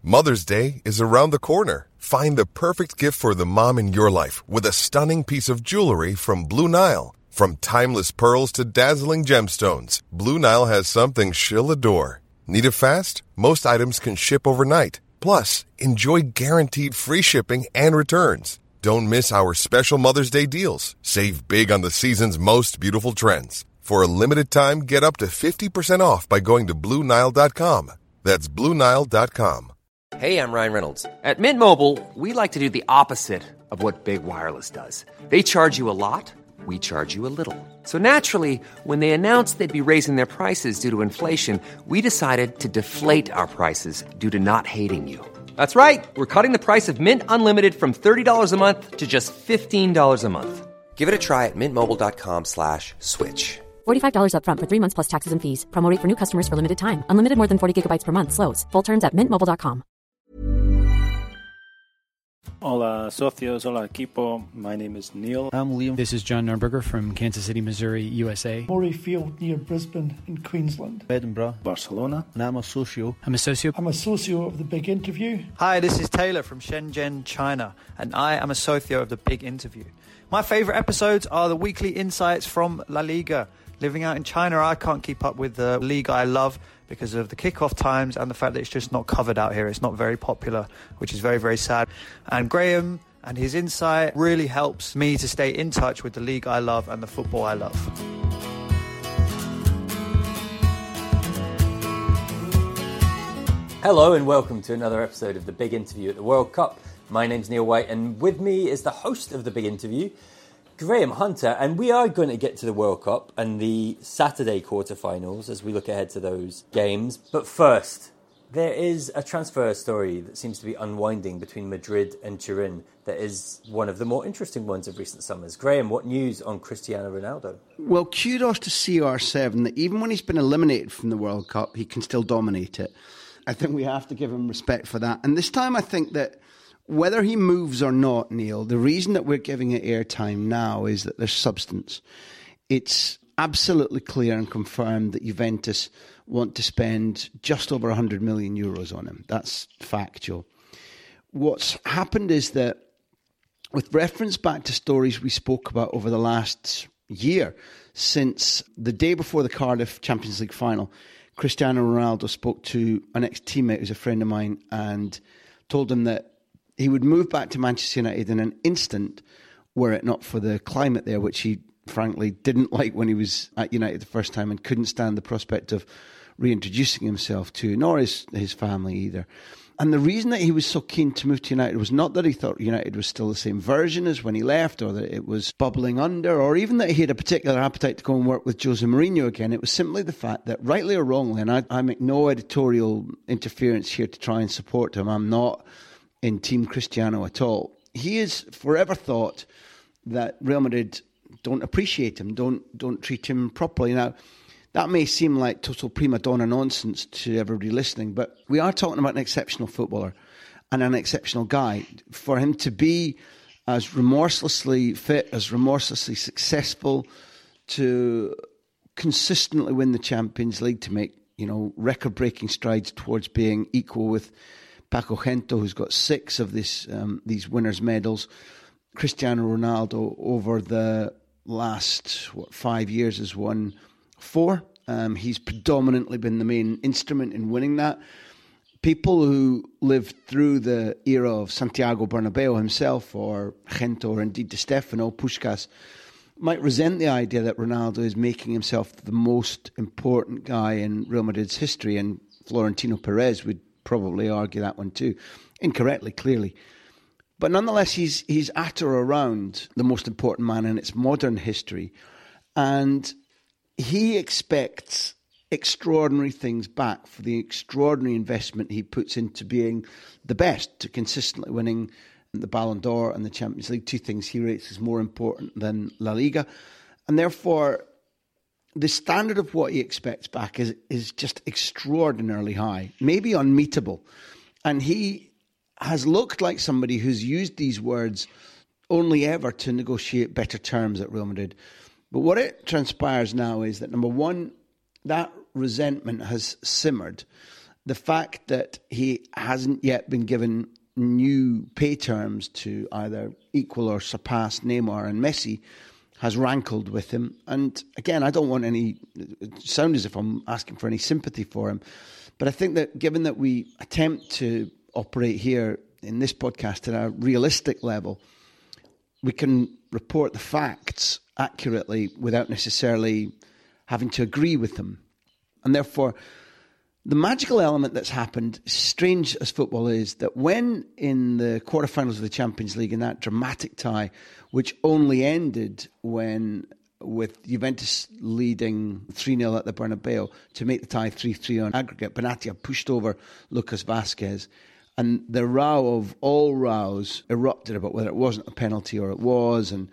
Mother's Day is around the corner. Find the perfect gift for the mom in your life with a stunning piece of jewelry from Blue Nile. From timeless pearls to dazzling gemstones, Blue Nile has something she'll adore. Need it fast? Most items can ship overnight. Plus, enjoy guaranteed free shipping and returns. Don't miss our special Mother's Day deals. Save big on the season's most beautiful trends. For a limited time, get up to 50% off by going to BlueNile.com. That's BlueNile.com. Hey, I'm Ryan Reynolds. At Mint Mobile, we like to do the opposite of what Big Wireless does. They charge you a lot, we charge you a little. So naturally, when they announced they'd be raising their prices due to inflation, we decided to deflate our prices due to not hating you. That's right. We're cutting the price of Mint Unlimited from $30 a month to just $15 a month. Give it a try at mintmobile.com/switch. $45 up front for 3 months plus taxes and fees. Promo rate for new customers for limited time. Unlimited more than 40 gigabytes per month. Slows full terms at mintmobile.com. Hola, socios. Hola, equipo. My name is Neil. I'm Liam. This is John Nurnberger from Kansas City, Missouri, USA. Murray Field near Brisbane in Queensland. Edinburgh, Barcelona. And I'm a socio. I'm a socio of The Big Interview. Hi, this is Taylor from Shenzhen, China, and I am a socio of The Big Interview. My favourite episodes are the weekly insights from La Liga. Living out in China, I can't keep up with the league I love because of the kickoff times and the fact that it's just not covered out here. It's not very popular, which is very, very sad. And Graham and his insight really helps me to stay in touch with the league I love and the football I love. Hello and welcome to another episode of The Big Interview at the World Cup. My name's Neil White and with me is the host of The Big Interview, Graham Hunter, and we are going to get to the World Cup and the Saturday quarterfinals as we look ahead to those games. But first, there is a transfer story that seems to be unwinding between Madrid and Turin that is one of the more interesting ones of recent summers. Graham, what news on Cristiano Ronaldo? Well, kudos to CR7 that even when he's been eliminated from the World Cup, he can still dominate it. I think we have to give him respect for that. And this time I think that whether he moves or not, Neil, the reason that we're giving it airtime now is that there's substance. It's absolutely clear and confirmed that Juventus want to spend just over 100 million euros on him. That's factual. What's happened is that with reference back to stories we spoke about over the last year, since the day before the Cardiff Champions League final, Cristiano Ronaldo spoke to an ex-teammate who's a friend of mine and told him that he would move back to Manchester United in an instant were it not for the climate there, which he frankly didn't like when he was at United the first time and couldn't stand the prospect of reintroducing himself to, nor his family either. And the reason that he was so keen to move to United was not that he thought United was still the same version as when he left, or that it was bubbling under, or even that he had a particular appetite to go and work with Jose Mourinho again. It was simply the fact that, rightly or wrongly, and I make no editorial interference here to try and support him, I'm not in Team Cristiano at all. He has forever thought that Real Madrid don't appreciate him, don't treat him properly. Now, that may seem like total prima donna nonsense to everybody listening, but we are talking about an exceptional footballer and an exceptional guy. For him to be as remorselessly fit, as remorselessly successful, to consistently win the Champions League, to make, record-breaking strides towards being equal with Paco Gento, who's got 6 of these winners' medals. Cristiano Ronaldo, over the last 5 years, has won 4. He's predominantly been the main instrument in winning that. People who lived through the era of Santiago Bernabeu himself, or Gento, or indeed Di Stefano, Puskás, might resent the idea that Ronaldo is making himself the most important guy in Real Madrid's history, and Florentino Perez would probably argue that one too, incorrectly, clearly. But nonetheless, he's at or around the most important man in its modern history, and he expects extraordinary things back for the extraordinary investment he puts into being the best, to consistently winning the Ballon d'Or and the Champions League, 2 things he rates as more important than La Liga. And therefore, the standard of what he expects back is just extraordinarily high, maybe unmeetable. And he has looked like somebody who's used these words only ever to negotiate better terms at Real Madrid. But what it transpires now is that, number one, that resentment has simmered. the fact that he hasn't yet been given new pay terms to either equal or surpass Neymar and Messi has rankled with him. And again, I don't want any sound as if I'm asking for any sympathy for him, but I think that given that we attempt to operate here in this podcast at a realistic level, we can report the facts accurately without necessarily having to agree with them. And therefore, the magical element that's happened, strange as football is, that when in the quarterfinals of the Champions League, in that dramatic tie, which only ended with Juventus leading 3-0 at the Bernabeu to make the tie 3-3 on aggregate, Benatia pushed over Lucas Vazquez, and the row of all rows erupted about whether it wasn't a penalty or it was, and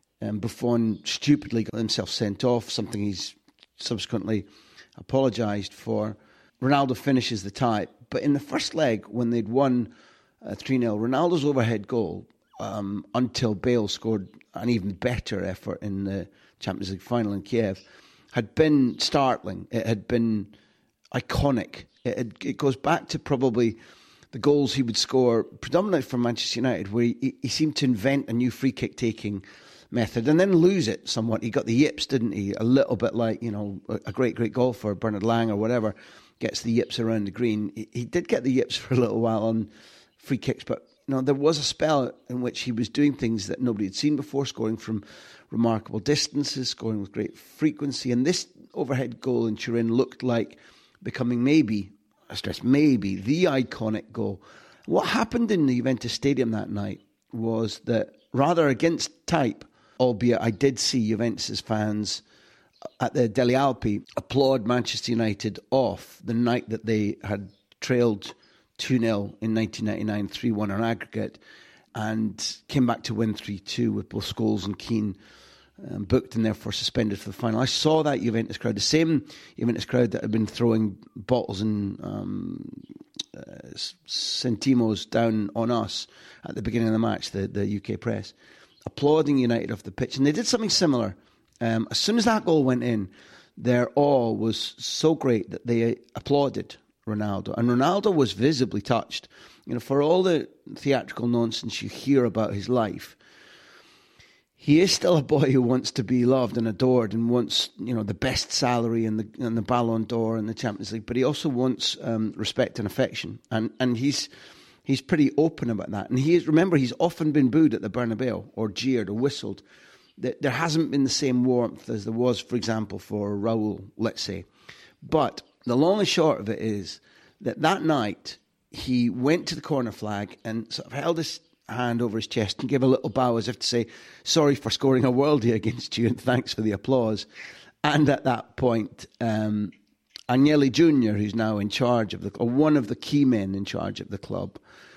Buffon stupidly got himself sent off, something he's subsequently apologised for. Ronaldo finishes the tie. But in the first leg, when they'd won 3-0, Ronaldo's overhead goal, until Bale scored an even better effort in the Champions League final in Kiev, had been startling. It had been iconic. It goes back to probably the goals he would score, predominantly for Manchester United, where he seemed to invent a new free kick taking method and then lose it somewhat. He got the yips, didn't he? A little bit like, a great golfer, Bernard Lang or whatever, gets the yips around the green. He did get the yips for a little while on free kicks, but there was a spell in which he was doing things that nobody had seen before, scoring from remarkable distances, scoring with great frequency. And this overhead goal in Turin looked like becoming maybe, I stress maybe, the iconic goal. What happened in the Juventus Stadium that night was that, rather against type, albeit I did see Juventus fans at the Delle Alpi applaud Manchester United off the night that they had trailed 2-0 in 1999, 3-1 on aggregate, and came back to win 3-2 with both Scholes and Keane booked and therefore suspended for the final. I saw that Juventus crowd, the same Juventus crowd that had been throwing bottles and centimos down on us at the beginning of the match, the UK press, applauding United off the pitch. And they did something similar. As soon as that goal went in, their awe was so great that they applauded Ronaldo. And Ronaldo was visibly touched. For all the theatrical nonsense you hear about his life, he is still a boy who wants to be loved and adored and wants, the best salary and the Ballon d'Or and the Champions League. But he also wants respect and affection. And he's pretty open about that. And he's often been booed at the Bernabeu or jeered or whistled. There hasn't been the same warmth as there was, for example, for Raul, let's say. But the long and short of it is that night he went to the corner flag and sort of held his hand over his chest and gave a little bow as if to say, sorry for scoring a worldie against you and thanks for the applause. And at that point, Agnelli Jr., who's now in charge of one of the key men in charge of the club,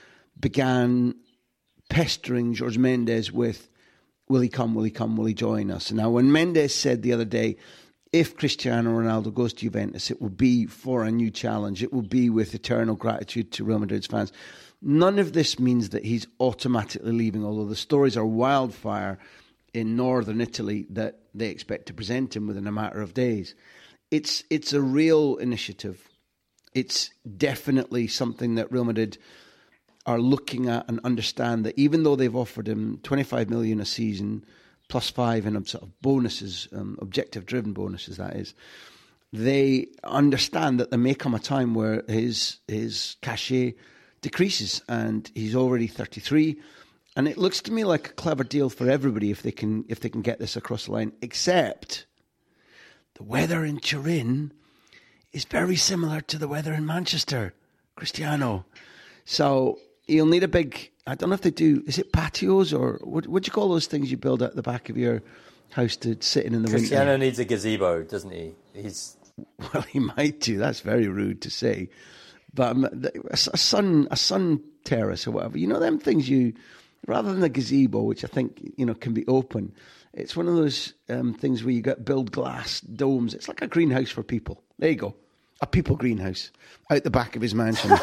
began pestering Jorge Mendes with, will he come, will he join us? Now, when Mendes said the other day, if Cristiano Ronaldo goes to Juventus, it will be for a new challenge. It will be with eternal gratitude to Real Madrid's fans. None of this means that he's automatically leaving, although the stories are wildfire in northern Italy that they expect to present him within a matter of days. It's a real initiative. It's definitely something that Real Madrid are looking at and understand, that even though they've offered him 25 million a season, plus 5 in sort of bonuses, objective-driven bonuses, that is, they understand that there may come a time where his cachet decreases, and he's already 33, and it looks to me like a clever deal for everybody if they can get this across the line. Except the weather in Turin is very similar to the weather in Manchester, Cristiano. So you'll need a big, I don't know if they do, is it patios or what do you call those things you build at the back of your house to sit in the winter? Cristiano needs a gazebo, doesn't he? Well, he might do. That's very rude to say. But a sun terrace or whatever, them things rather than a gazebo, which I think, can be open, it's one of those things where you build glass domes. It's like a greenhouse for people. There you go. A people greenhouse out the back of his mansion.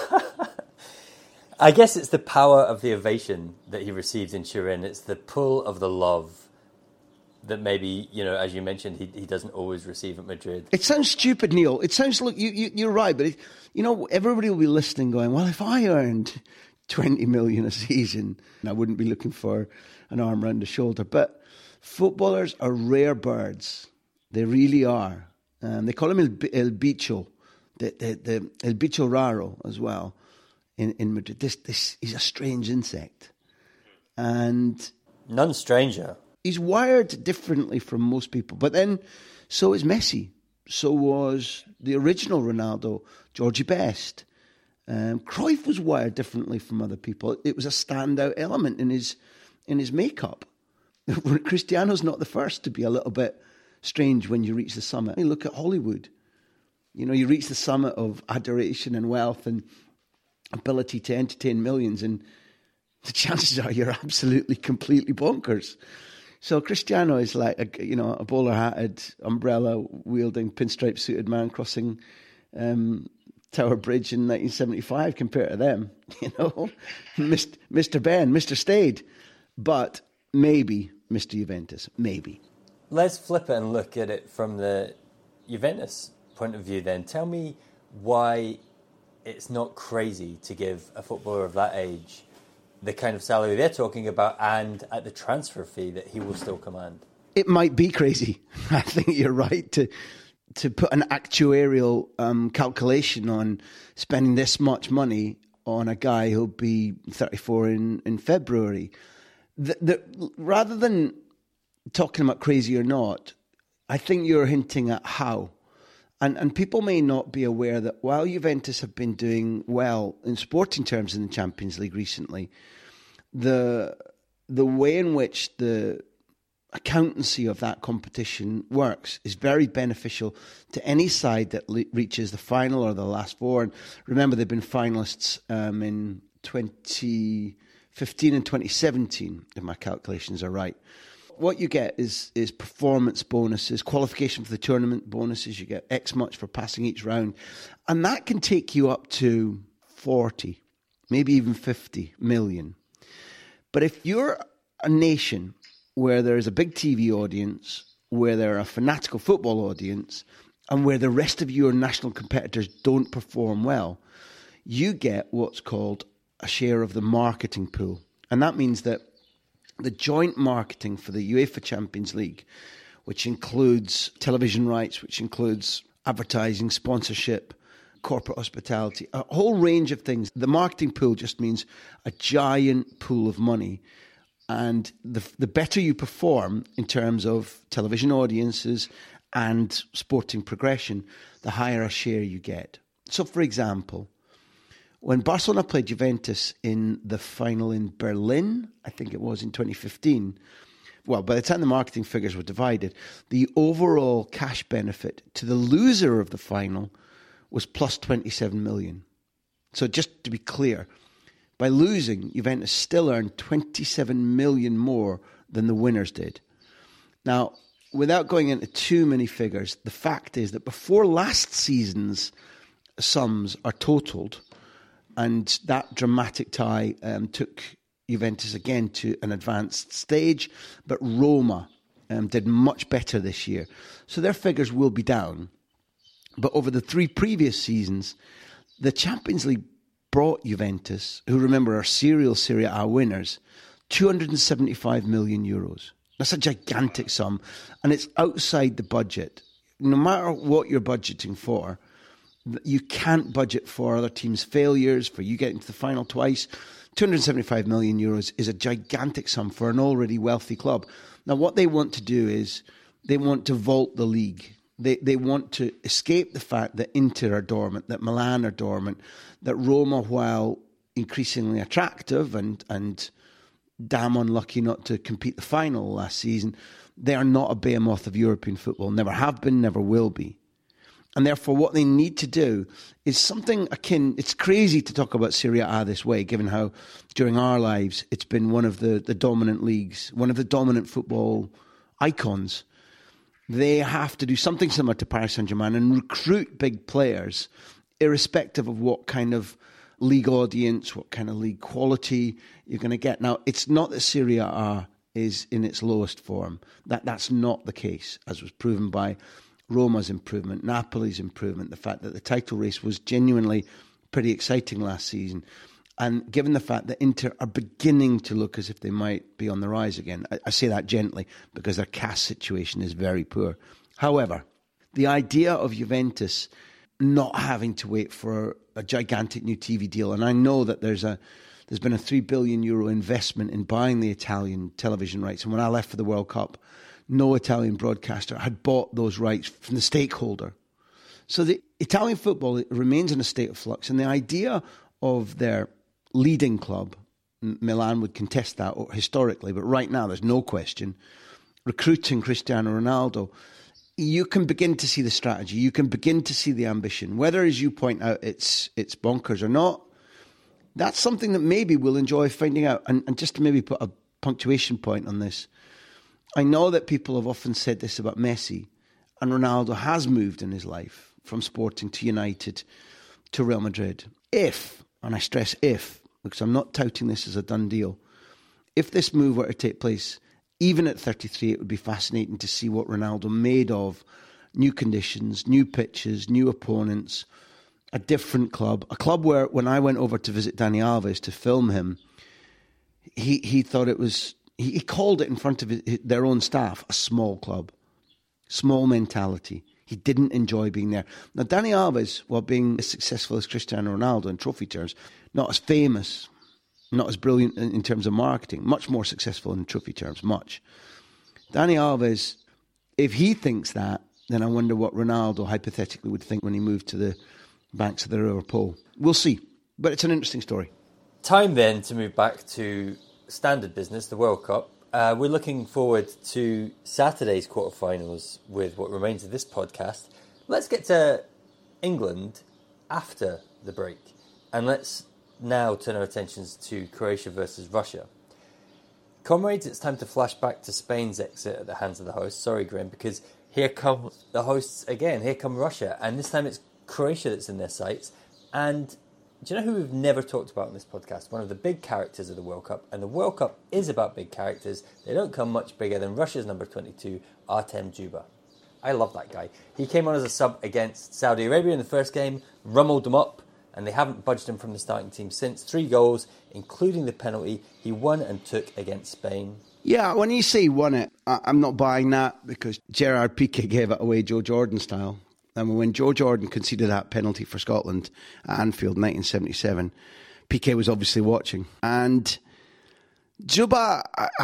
I guess it's the power of the ovation that he received in Turin. It's the pull of the love that maybe, as you mentioned, he doesn't always receive at Madrid. It sounds stupid, Neil. It sounds, look, you're right, but everybody will be listening going, well, if I earned 20 million a season, I wouldn't be looking for an arm around the shoulder. But footballers are rare birds. They really are. They call him El Bicho, the El Bicho Raro as well in Madrid. This is a strange insect. And none stranger. He's wired differently from most people. But then, so is Messi. So was the original Ronaldo, Georgie Best. Cruyff was wired differently from other people. It was a standout element in his makeup. Cristiano's not the first to be a little bit strange when you reach the summit. You look at Hollywood. You reach the summit of adoration and wealth and ability to entertain millions, and the chances are you're absolutely, completely bonkers. So Cristiano is like a bowler-hatted, umbrella-wielding, pinstripe-suited man crossing Tower Bridge in 1975 compared to them. Mr. Ben, Mr. Stade, but maybe Mr. Juventus, maybe. Let's flip it and look at it from the Juventus point of view then. Tell me why it's not crazy to give a footballer of that age the kind of salary they're talking about and at the transfer fee that he will still command. It might be crazy. I think you're right to put an actuarial calculation on spending this much money on a guy who'll be 34 in February. Rather than talking about crazy or not, I think you're hinting at how. And people may not be aware that while Juventus have been doing well in sporting terms in the Champions League recently, the way in which the accountancy of that competition works is very beneficial to any side that reaches the final or the last four. And remember, they've been finalists in 2015 and 2017, if my calculations are right. What you get is performance bonuses, qualification for the tournament bonuses. You get X much for passing each round. And that can take you up to 40, maybe even 50 million. But if you're a nation where there is a big TV audience, where there are a fanatical football audience, and where the rest of your national competitors don't perform well, you get what's called a share of the marketing pool. And that means that the joint marketing for the UEFA Champions League, which includes television rights, which includes advertising, sponsorship, corporate hospitality, a whole range of things. The marketing pool just means a giant pool of money. And the better you perform in terms of television audiences and sporting progression, the higher a share you get. So, for example, when Barcelona played Juventus in the final in Berlin, I think it was in 2015, well, by the time the marketing figures were divided, the overall cash benefit to the loser of the final was plus 27 million. So just to be clear, by losing, Juventus still earned 27 million more than the winners did. Now, without going into too many figures, the fact is that before last season's sums are totaled, and that dramatic tie took Juventus again to an advanced stage, but Roma did much better this year. So their figures will be down. But over the three previous seasons, the Champions League brought Juventus, who remember are serial Serie A winners, 275 million euros. That's a gigantic sum, and it's outside the budget. No matter what you're budgeting for, you can't budget for other teams' failures, for you getting to the final twice. 275 million euros is a gigantic sum for an already wealthy club. Now, what they want to do is they want to vault the league. They want to escape the fact that Inter are dormant, that Milan are dormant, that Roma, while increasingly attractive and damn unlucky not to compete the final last season, they are not a behemoth of European football. Never have been, never will be. And therefore, what they need to do is something akin. It's crazy to talk about Serie A this way, given how during our lives it's been one of the dominant leagues, one of the dominant football icons. They have to do something similar to Paris Saint-Germain and recruit big players, irrespective of what kind of league audience, what kind of league quality you're going to get. Now, it's not that Serie A is in its lowest form. That's not the case, as was proven by Roma's improvement, Napoli's improvement, the fact that the title race was genuinely pretty exciting last season. And given the fact that Inter are beginning to look as if they might be on the rise again, I say that gently because their cash situation is very poor. However, the idea of Juventus not having to wait for a gigantic new TV deal, and I know that there's been a €3 billion investment in buying the Italian television rights, and when I left for the World Cup, no Italian broadcaster had bought those rights from the stakeholder. So the Italian football remains in a state of flux, and the idea of their leading club, Milan would contest that historically, but right now there's no question, recruiting Cristiano Ronaldo, you can begin to see the strategy, you can begin to see the ambition. Whether, as you point out, it's bonkers or not, that's something that maybe we'll enjoy finding out. And just to maybe put a punctuation point on this, I know that people have often said this about Messi, and Ronaldo has moved in his life from Sporting to United to Real Madrid. If, and I stress if, because I'm not touting this as a done deal, if this move were to take place, even at 33, it would be fascinating to see what Ronaldo made of new conditions, new pitches, new opponents, a different club. A club where, when I went over to visit Dani Alves to film him, he thought it was, he called it in front of their own staff, a small club, small mentality. He didn't enjoy being there. Now, Dani Alves, while being as successful as Cristiano Ronaldo in trophy terms, not as famous, not as brilliant in terms of marketing, much more successful in trophy terms, much. Dani Alves, if he thinks that, then I wonder what Ronaldo hypothetically would think when he moved to the banks of the River Po. We'll see, but it's an interesting story. Time then to move back to standard business, the World Cup. We're looking forward to Saturday's quarterfinals with what remains of this podcast. Let's get to England after the break, and let's now turn our attentions to Croatia versus Russia. Comrades, it's time to flash back to Spain's exit at the hands of the hosts. Sorry, Graham, because here come the hosts again. Here come Russia, and this time it's Croatia that's in their sights. And do you know who we've never talked about on this podcast? One of the big characters of the World Cup, and the World Cup is about big characters. They don't come much bigger than Russia's number 22, Artem Dzyuba. I love that guy. He came on as a sub against Saudi Arabia in the first game, rumbled them up, and they haven't budged him from the starting team since. 3 goals, including the penalty he won and took against Spain. Yeah, when you say won it, I'm not buying that because Gerard Piqué gave it away Joe Jordan style. And when Joe Jordan conceded that penalty for Scotland at Anfield in 1977, Piqué was obviously watching. And Dzyuba,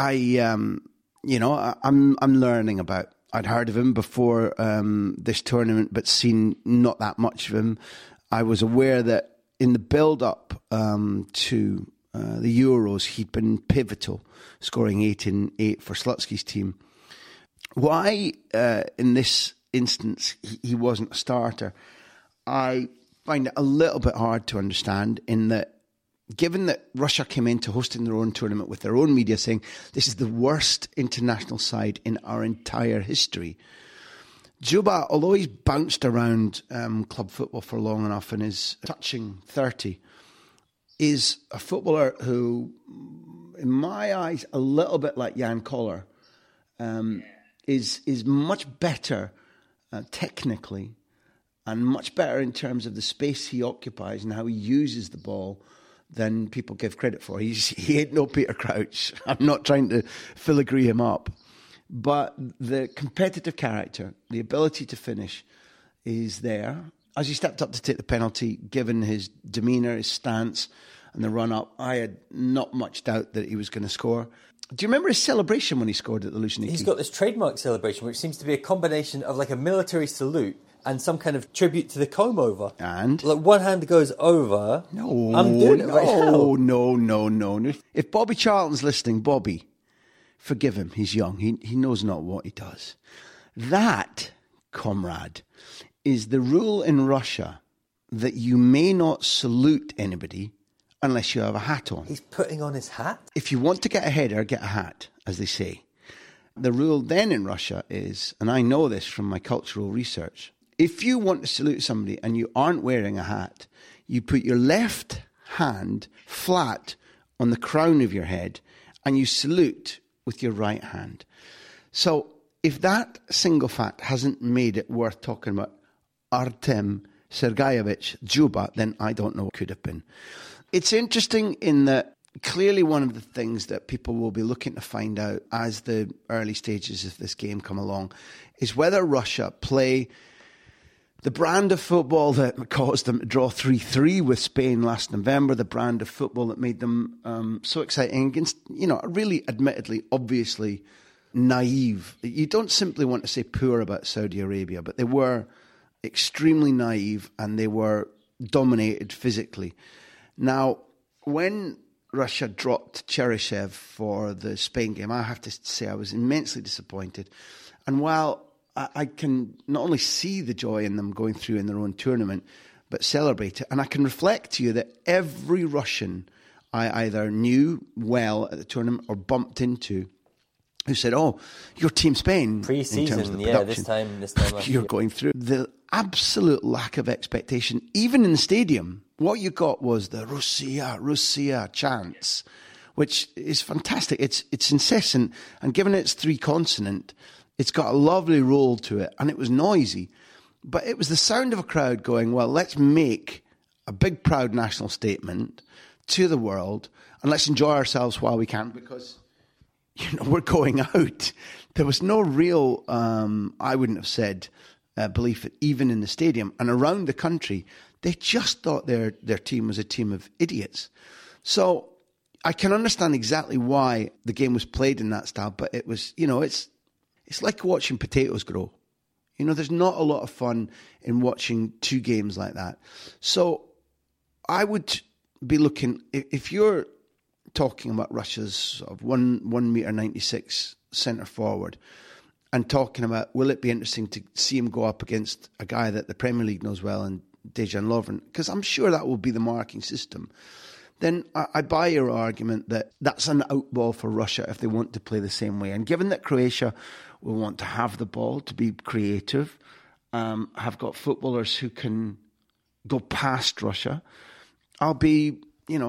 I'm learning about. I'd heard of him before this tournament, but seen not that much of him. I was aware that in the build-up to the Euros, he'd been pivotal, scoring 8 in 8 for Slutsky's team. Why, in this instance, he wasn't a starter, I find it a little bit hard to understand, in that given that Russia came into hosting their own tournament with their own media saying this is the worst international side in our entire history, Dzyuba, although he's bounced around club football for long enough and is touching 30, is a footballer who, in my eyes, a little bit like Jan Koller, is much better technically and much better in terms of the space he occupies and how he uses the ball than people give credit for. He ain't no Peter Crouch. I'm not trying to filigree him up. But the competitive character, the ability to finish is there. As he stepped up to take the penalty, given his demeanour, his stance and the run-up, I had not much doubt that he was going to score. Do you remember his celebration when he scored at the Luceniki? He's got this trademark celebration, which seems to be a combination of like a military salute and some kind of tribute to the comb over. And? Like one hand goes over. No, I'm doing it right now. No. If Bobby Charlton's listening, Bobby, forgive him. He's young. He knows not what he does. That, comrade, is the rule in Russia that you may not salute anybody unless you have a hat on. He's putting on his hat? If you want to get a header, get a hat, as they say. The rule then in Russia is, and I know this from my cultural research, if you want to salute somebody and you aren't wearing a hat, you put your left hand flat on the crown of your head and you salute with your right hand. So if that single fact hasn't made it worth talking about Artem Sergeyevich Dzyuba, then I don't know what could have been. It's interesting in that clearly one of the things that people will be looking to find out as the early stages of this game come along is whether Russia play the brand of football that caused them to draw 3-3 with Spain last November, the brand of football that made them so exciting against, really admittedly, obviously naive. You don't simply want to say poor about Saudi Arabia, but they were extremely naive and they were dominated physically. Now, when Russia dropped Cheryshev for the Spain game, I have to say I was immensely disappointed. And while I can not only see the joy in them going through in their own tournament, but celebrate it, and I can reflect to you that every Russian I either knew well at the tournament or bumped into who said, "Oh, your team Spain pre-season, this time last you're going through." The absolute lack of expectation, even in the stadium. What you got was the Russia chants, which is fantastic. It's incessant, and given it's 3-consonant, it's got a lovely roll to it, and it was noisy. But it was the sound of a crowd going, well, let's make a big, proud national statement to the world, and let's enjoy ourselves while we can, because we're going out. There was no real, I wouldn't have said, belief even in the stadium. And around the country, they just thought their team was a team of idiots. So I can understand exactly why the game was played in that style, but it was, it's like watching potatoes grow. There's not a lot of fun in watching two games like that. So I would be looking, if you're talking about Russia's sort of 1.96 centre forward and talking about, will it be interesting to see him go up against a guy that the Premier League knows well and Dejan Lovren, because I'm sure that will be the marking system, then I buy your argument that that's an outball for Russia if they want to play the same way. And given that Croatia will want to have the ball, to be creative, have got footballers who can go past Russia, I'll be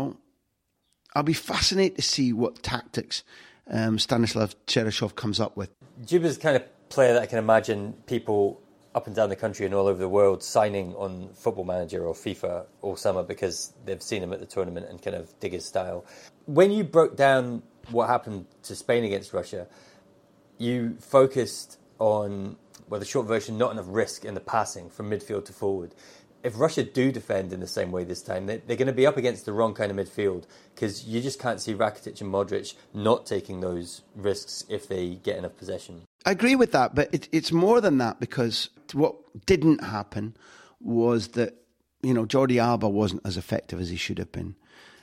fascinated to see what tactics Stanislav Cheryshev comes up with. Dzyuba's the kind of player that I can imagine people up and down the country and all over the world signing on Football Manager or FIFA all summer because they've seen him at the tournament and kind of dig his style. When you broke down what happened to Spain against Russia, you focused on, the short version, not enough risk in the passing from midfield to forward. If Russia do defend in the same way this time, they're going to be up against the wrong kind of midfield, because you just can't see Rakitic and Modric not taking those risks if they get enough possession. I agree with that, but it's more than that, because what didn't happen was that, Jordi Alba wasn't as effective as he should have been.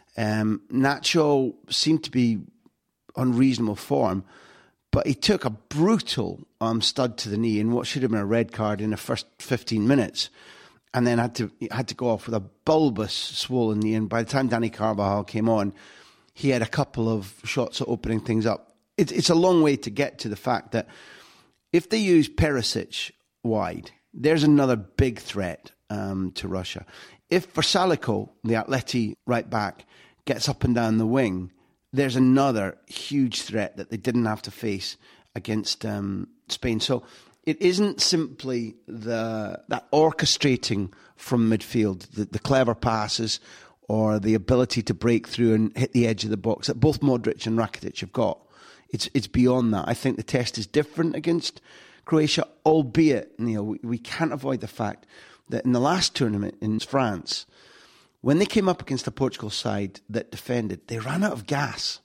Nacho seemed to be on reasonable form, but he took a brutal stud to the knee in what should have been a red card in the first 15 minutes. And then had to go off with a bulbous swollen knee. And by the time Dani Carvajal came on, he had a couple of shots at opening things up. It's a long way to get to the fact that if they use Perisic wide, there's another big threat to Russia. If Versalico, the Atleti right back, gets up and down the wing, there's another huge threat that they didn't have to face against Spain. So it isn't simply that orchestrating from midfield, the clever passes or the ability to break through and hit the edge of the box that both Modric and Rakitic have got. It's beyond that. I think the test is different against Croatia, albeit, Neil, we can't avoid the fact that in the last tournament in France, when they came up against a Portugal side that defended, they ran out of gas.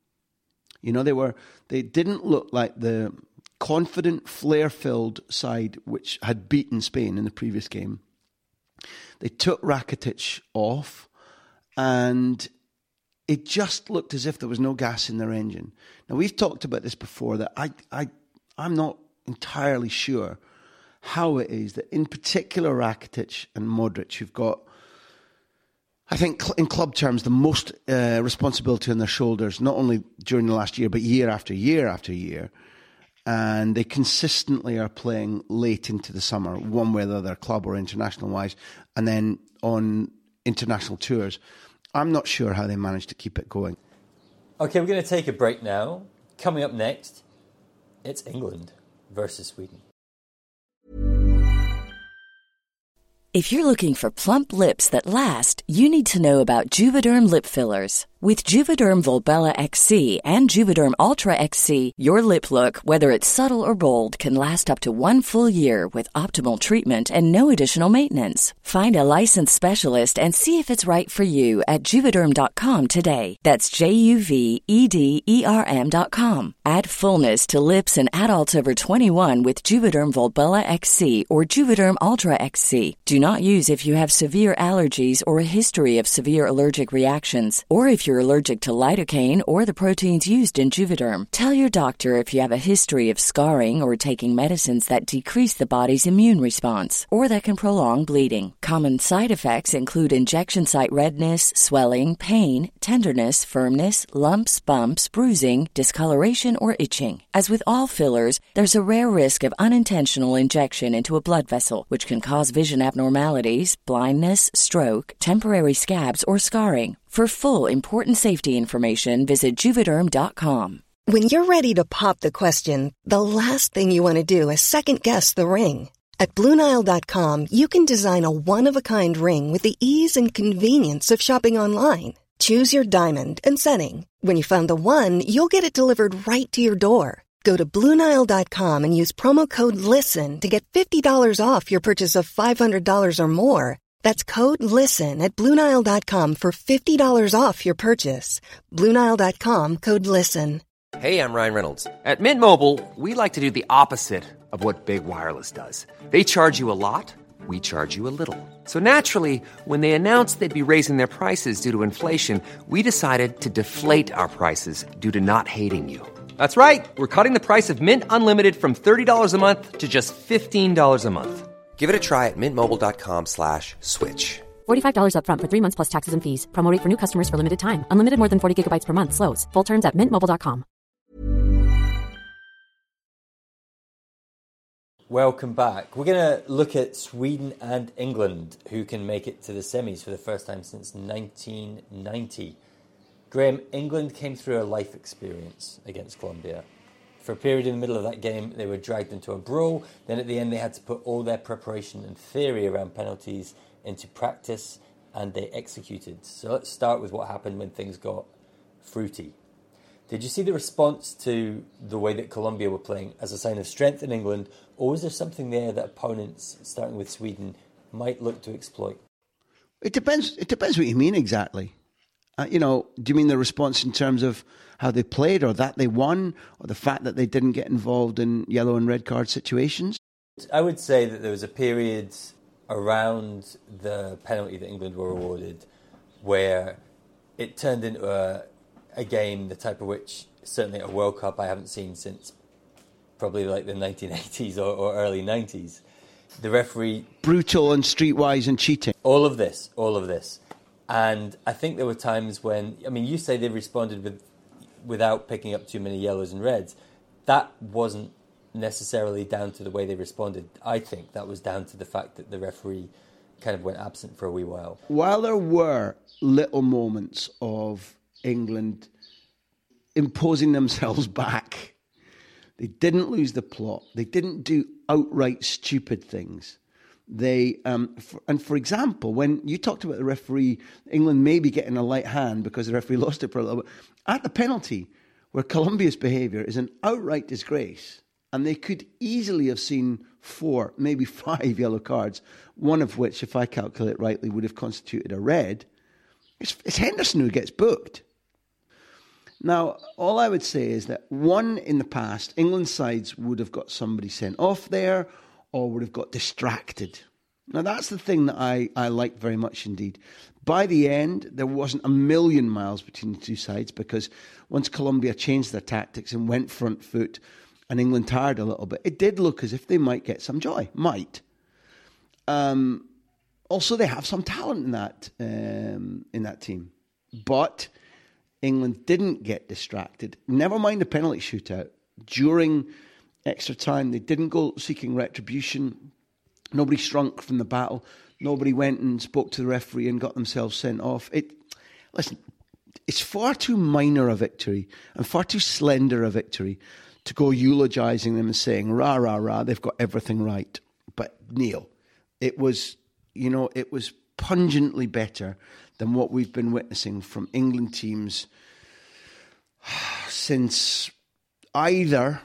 They didn't look like the confident, flair-filled side which had beaten Spain in the previous game. They took Rakitic off, and it just looked as if there was no gas in their engine. Now, we've talked about this before, that I'm not entirely sure how it is that, in particular, Rakitic and Modric, who've got, I think, in club terms, the most responsibility on their shoulders, not only during the last year, but year after year after year. And they consistently are playing late into the summer, one way or the other, club or international-wise, and then on international tours. I'm not sure how they managed to keep it going. Okay, we're going to take a break now. Coming up next, it's England versus Sweden. If you're looking for plump lips that last, you need to know about Juvederm lip fillers. With Juvederm Volbella XC and Juvederm Ultra XC, your lip look, whether it's subtle or bold, can last up to 1 full year with optimal treatment and no additional maintenance. Find a licensed specialist and see if it's right for you at Juvederm.com today. That's JUVEDERM.com. Add fullness to lips in adults over 21 with Juvederm Volbella XC or Juvederm Ultra XC. Do not use if you have severe allergies or a history of severe allergic reactions, or if you're allergic to lidocaine or the proteins used in Juvederm. Tell your doctor if you have a history of scarring or taking medicines that decrease the body's immune response or that can prolong bleeding. Common side effects include injection site redness, swelling, pain, tenderness, firmness, lumps, bumps, bruising, discoloration, or itching. As with all fillers, there's a rare risk of unintentional injection into a blood vessel, which can cause vision abnormalities, blindness, stroke, temporary scabs, or scarring. For full, important safety information, visit Juvederm.com. When you're ready to pop the question, the last thing you want to do is second-guess the ring. At BlueNile.com, you can design a one-of-a-kind ring with the ease and convenience of shopping online. Choose your diamond and setting. When you find the one, you'll get it delivered right to your door. Go to BlueNile.com and use promo code LISTEN to get $50 off your purchase of $500 or more. That's code LISTEN at BlueNile.com for $50 off your purchase. BlueNile.com, code LISTEN. Hey, I'm Ryan Reynolds. At Mint Mobile, we like to do the opposite of what Big Wireless does. They charge you a lot, we charge you a little. So naturally, when they announced they'd be raising their prices due to inflation, we decided to deflate our prices due to not hating you. That's right. We're cutting the price of Mint Unlimited from $30 a month to just $15 a month. Give it a try at mintmobile.com/switch. $45 up front for 3 months plus taxes and fees. Promo rate for new customers for limited time. Unlimited more than 40 gigabytes per month. Slows full terms at mintmobile.com. Welcome back. We're going to look at Sweden and England, who can make it to the semis for the first time since 1990. Graham, England came through a life experience against Colombia. For a period in the middle of that game, they were dragged into a brawl. Then at the end, they had to put all their preparation and theory around penalties into practice, and they executed. So let's start with what happened when things got fruity. Did you see the response to the way that Colombia were playing as a sign of strength in England, or was there something there that opponents, starting with Sweden, might look to exploit? It depends. It depends what you mean exactly. Do you mean the response in terms of how they played, or that they won, or the fact that they didn't get involved in yellow and red card situations? I would say that there was a period around the penalty that England were awarded where it turned into a game, the type of which, certainly at a World Cup, I haven't seen since probably like the 1980s or early 90s. The referee... Brutal and streetwise and cheating. All of this. And I think there were times when, you say they responded without picking up too many yellows and reds. That wasn't necessarily down to the way they responded. I think that was down to the fact that the referee kind of went absent for a wee while. While there were little moments of England imposing themselves back, they didn't lose the plot. They didn't do outright stupid things. They for example, when you talked about the referee, England maybe getting a light hand because the referee lost it for a little bit, at the penalty, where Colombia's behaviour is an outright disgrace, and they could easily have seen 4, maybe 5 yellow cards, one of which, if I calculate rightly, would have constituted a red. It's Henderson who gets booked. Now, all I would say is that, one, in the past, England's sides would have got somebody sent off there, or would have got distracted. Now, that's the thing that I like very much indeed. By the end, there wasn't a million miles between the two sides, because once Colombia changed their tactics and went front foot and England tired a little bit, it did look as if they might get some joy. Might. Also, they have some talent in that team. But England didn't get distracted. Never mind the penalty shootout. During extra time, they didn't go seeking retribution. Nobody shrunk from the battle. Nobody went and spoke to the referee and got themselves sent off. it's far too minor a victory and far too slender a victory to go eulogising them and saying, rah, rah, rah, they've got everything right. But Neil, it was pungently better than what we've been witnessing from England teams since either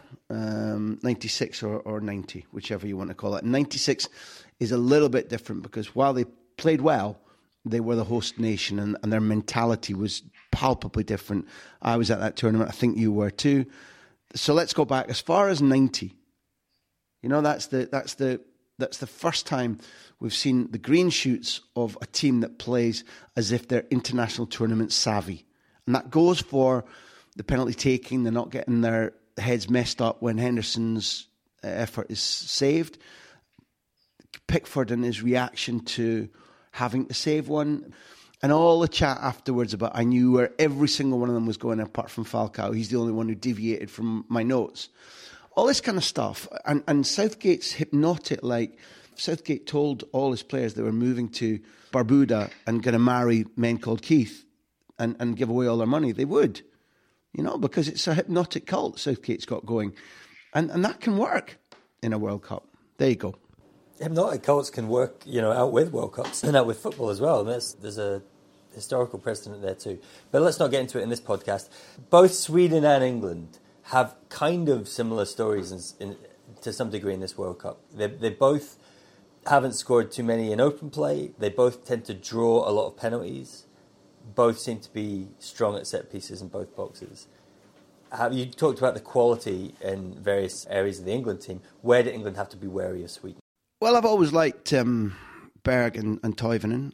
96 or 90, whichever you want to call it. 96 is a little bit different because while they played well, they were the host nation and their mentality was palpably different. I was at that tournament. I think you were too. So let's go back as far as 90. You know, that's the first time we've seen the green shoots of a team that plays as if they're international tournament savvy. And that goes for the penalty taking, they're not getting their heads messed up when Henderson's effort is saved. Pickford and his reaction to having to save one. And all the chat afterwards about I knew where every single one of them was going apart from Falcao. He's the only one who deviated from my notes. All this kind of stuff. And Southgate's hypnotic, like Southgate told all his players they were moving to Barbuda and going to marry men called Keith and give away all their money. They would, you know, because it's a hypnotic cult Southgate's got going. And that can work in a World Cup. There you go. Hypnotic cults can work, you know, out with World Cups and out with football as well. There's a historical precedent there too. But let's not get into it in this podcast. Both Sweden and England have kind of similar stories to some degree in this World Cup. They both haven't scored too many in open play. They both tend to draw a lot of penalties. Both seem to be strong at set pieces in both boxes. You talked about the quality in various areas of the England team. Where did England have to be wary of Sweden? Well, I've always liked Berg and Toivonen.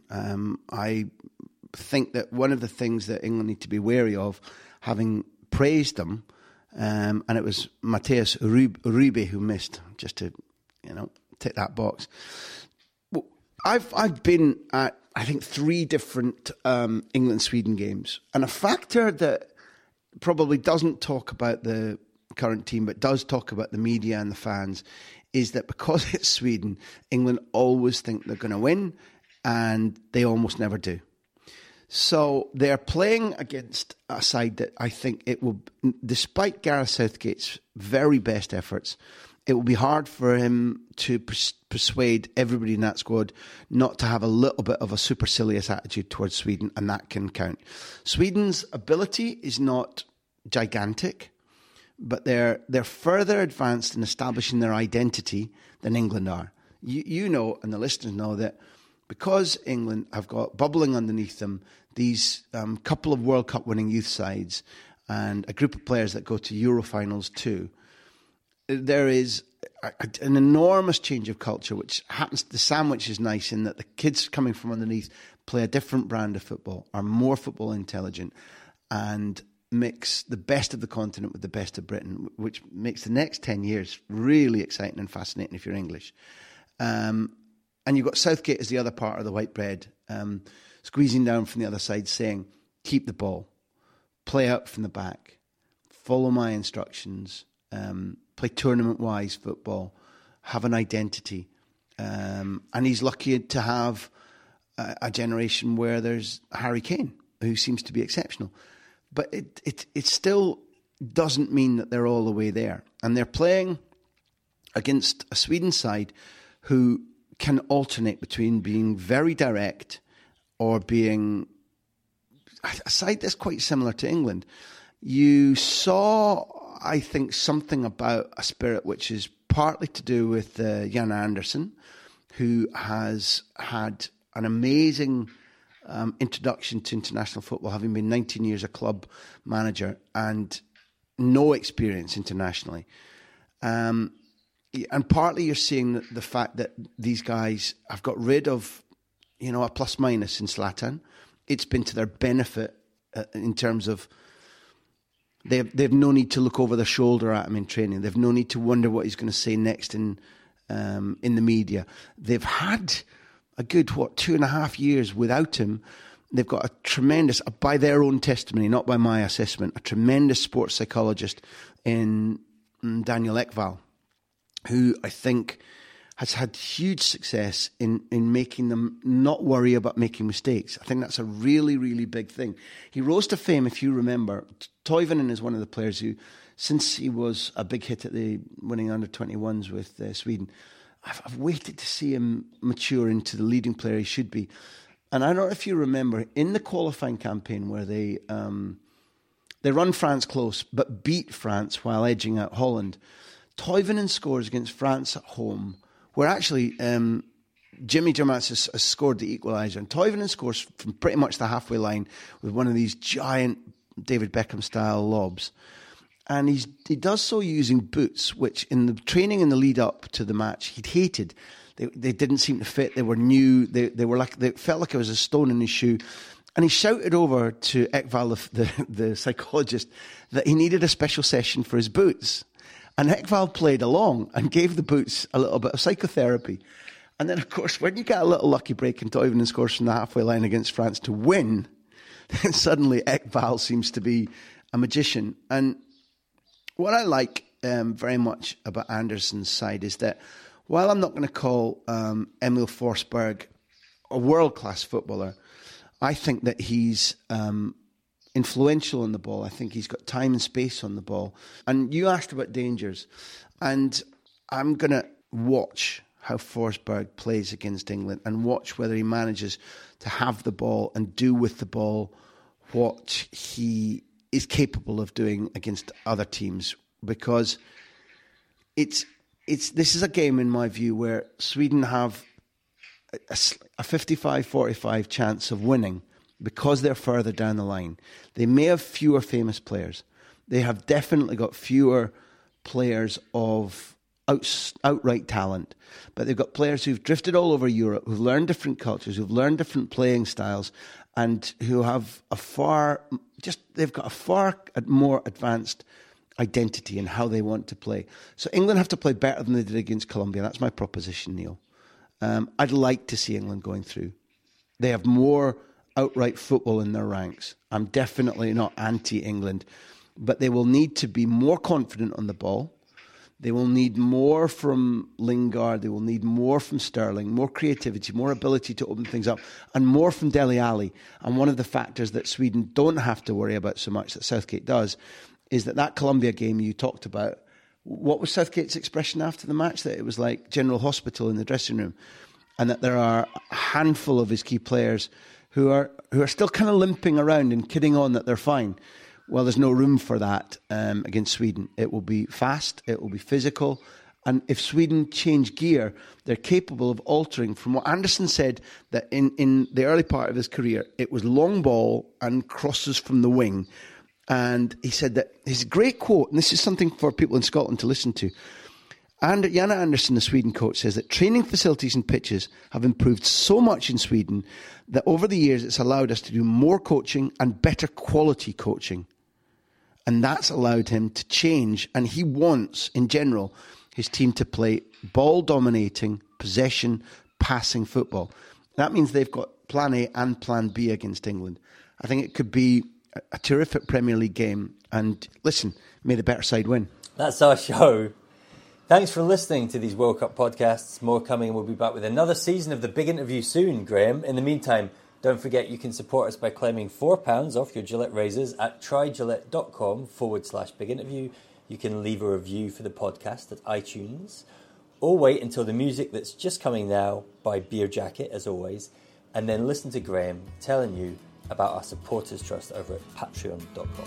I think that one of the things that England need to be wary of, having praised them, and it was Mateus Uribe who missed, just to, you know, tick that box. Well, I've been at, I think, 3 different England-Sweden games, and a factor that probably doesn't talk about the current team, but does talk about the media and the fans, is that because it's Sweden, England always think they're going to win, and they almost never do. So they're playing against a side that I think it will, despite Gareth Southgate's very best efforts, it will be hard for him to persuade everybody in that squad not to have a little bit of a supercilious attitude towards Sweden, and that can count. Sweden's ability is not gigantic, but they're further advanced in establishing their identity than England are. You know, and the listeners know, that because England have got bubbling underneath them these couple of World Cup winning youth sides and a group of players that go to Euro finals too, there is an enormous change of culture, which happens. The sandwich is nice in that the kids coming from underneath play a different brand of football, are more football intelligent, and mix the best of the continent with the best of Britain, which makes the next 10 years really exciting and fascinating if you're English. And you've got Southgate as the other part of the white bread, squeezing down from the other side, saying, keep the ball, play out from the back, follow my instructions, play tournament-wise football, have an identity. And he's lucky to have a generation where there's Harry Kane, who seems to be exceptional. But it still doesn't mean that they're all the way there. And they're playing against a Sweden side who can alternate between being very direct or being a side that's quite similar to England. You saw, I think, something about a spirit which is partly to do with Jan Andersson, who has had an amazing introduction to international football, having been 19 years a club manager and no experience internationally. And partly you're seeing the fact that these guys have got rid of, you know, a plus minus in Zlatan. It's been to their benefit in terms of they've no need to look over their shoulder at him in training. They've no need to wonder what he's going to say next in the media. They've had a good, 2.5 years without him. They've got a tremendous, by their own testimony, not by my assessment, a tremendous sports psychologist in Daniel Ekvall, who I think has had huge success in making them not worry about making mistakes. I think that's a really, really big thing. He rose to fame, if you remember. Toivonen is one of the players who, since he was a big hit at the winning under-21s with Sweden, I've waited to see him mature into the leading player he should be. And I don't know if you remember, in the qualifying campaign where they run France close but beat France while edging out Holland, Toivonen scores against France at home, where actually Jimmy Durmaz has scored the equaliser. And Toivonen scores from pretty much the halfway line with one of these giant David Beckham-style lobs. And he does so using boots, which in the training in the lead up to the match, he'd hated. They didn't seem to fit. They were new. They felt like it was a stone in his shoe. And he shouted over to Ekval, the psychologist, that he needed a special session for his boots. And Ekval played along and gave the boots a little bit of psychotherapy. And then, of course, when you get a little lucky break and Toivonen scores from the halfway line against France to win, then suddenly Ekval seems to be a magician. And what I like very much about Andersson's side is that while I'm not going to call Emil Forsberg a world-class footballer, I think that he's influential on the ball. I think he's got time and space on the ball. And you asked about dangers. And I'm going to watch how Forsberg plays against England and watch whether he manages to have the ball and do with the ball what he is capable of doing against other teams. Because this is a game, in my view, where Sweden have a 55-45 chance of winning because they're further down the line. They may have fewer famous players. They have definitely got fewer players of outright talent. But they've got players who've drifted all over Europe, who've learned different cultures, who've learned different playing styles, and who have they've got a far more advanced identity in how they want to play. So England have to play better than they did against Colombia. That's my proposition, Neil. I'd like to see England going through. They have more outright football in their ranks. I'm definitely not anti-England, but they will need to be more confident on the ball. They will need more from Lingard. They will need more from Sterling, more creativity, more ability to open things up, and more from Dele Alli. And one of the factors that Sweden don't have to worry about so much that Southgate does is that Colombia game you talked about, what was Southgate's expression after the match? That it was like General Hospital in the dressing room, and that there are a handful of his key players who are still kind of limping around and kidding on that they're fine. Well, there's no room for that against Sweden. It will be fast, it will be physical, and if Sweden change gear, they're capable of altering from what Andersson said, that in the early part of his career, it was long ball and crosses from the wing. And he said that his great quote, and this is something for people in Scotland to listen to, and Janne Andersson, the Sweden coach, says that training facilities and pitches have improved so much in Sweden that over the years it's allowed us to do more coaching and better quality coaching. And that's allowed him to change. And he wants, in general, his team to play ball-dominating, possession, passing football. That means they've got plan A and plan B against England. I think it could be a terrific Premier League game. And listen, may the better side win. That's our show. Thanks for listening to these World Cup podcasts. More coming. We'll be back with another season of The Big Interview soon, Graham. In the meantime, don't forget you can support us by claiming £4 off your Gillette razors at trygillette.com/big interview. You can leave a review for the podcast at iTunes, or wait until the music that's just coming now by Beer Jacket, as always, and then listen to Graham telling you about our supporters trust over at patreon.com.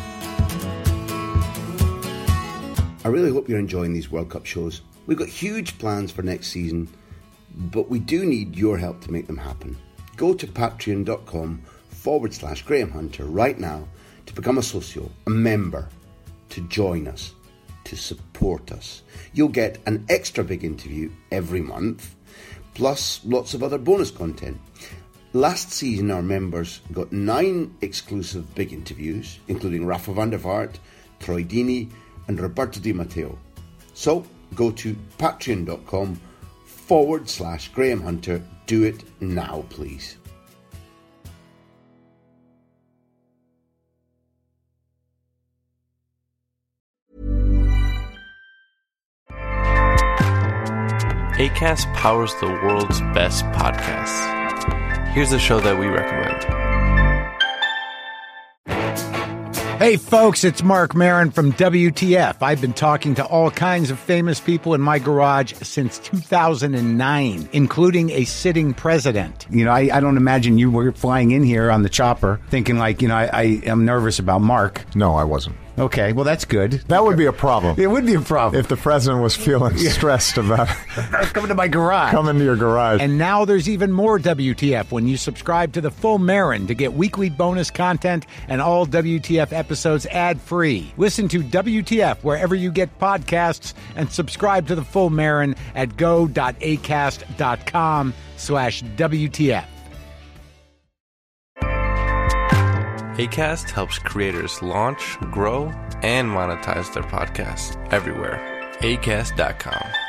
I really hope you're enjoying these World Cup shows. We've got huge plans for next season, but we do need your help to make them happen. Go to patreon.com/Graham Hunter right now to become a socio, a member, to join us, to support us. You'll get an extra big interview every month, plus lots of other bonus content. Last season, our members got 9 exclusive big interviews, including Rafa van der Vaart, Troy Deeney, and Roberto Di Matteo. So go to patreon.com/Graham Hunter. Do it now, please. Hey Acast powers the world's best podcasts. Here's a show that we recommend. Hey folks, it's Mark Maron from WTF. I've been talking to all kinds of famous people in my garage since 2009, including a sitting president. You know, I don't imagine you were flying in here on the chopper thinking like, you know, I am nervous about Mark. No, I wasn't. Okay, well, that's good. That would be a problem. It would be a problem. If the president was feeling stressed about coming to my garage. Coming to your garage. And now there's even more WTF when you subscribe to The Full Marin to get weekly bonus content and all WTF episodes ad-free. Listen to WTF wherever you get podcasts and subscribe to The Full Marin at go.acast.com/WTF. Acast helps creators launch, grow, and monetize their podcasts everywhere. Acast.com.